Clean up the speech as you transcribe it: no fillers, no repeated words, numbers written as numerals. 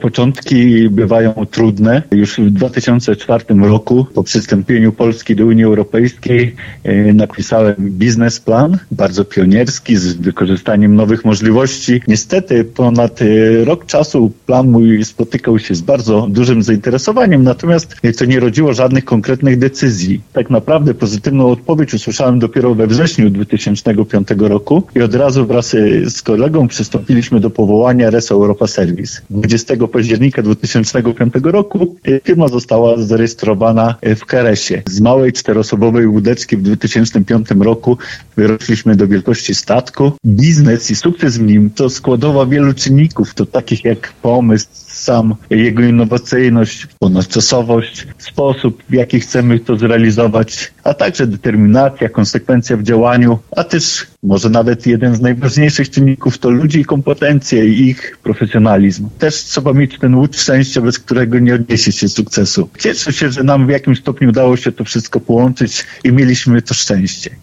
Początki bywają trudne. Już w 2004 roku po przystąpieniu Polski do Unii Europejskiej napisałem biznesplan, bardzo pionierski, z wykorzystaniem nowych możliwości. Niestety ponad rok czasu plan mój spotykał się z bardzo dużym zainteresowaniem, natomiast to nie rodziło żadnych konkretnych decyzji. Tak naprawdę pozytywną odpowiedź usłyszałem dopiero we wrześniu 2005 roku i od razu wraz z kolegą przystąpiliśmy do powołania RESO Europa Service. 20 października 2005 roku firma została zarejestrowana w Keresie. Z małej 4-osobowej łódeczki w 2005 roku wyrośliśmy do wielkości statku. Biznes i sukces w nim to składowa wielu czynników, to takich jak pomysł, sam jego innowacyjność, ponadczasowość, sposób, w jaki chcemy to zrealizować, a także determinacja, konsekwencja w działaniu, a też może nawet jeden z najważniejszych czynników to ludzi i kompetencje i ich profesjonalizm. Też trzeba mieć ten łód szczęścia, bez którego nie odniesie się sukcesu. Cieszę się, że nam w jakimś stopniu udało się to wszystko połączyć i mieliśmy to szczęście.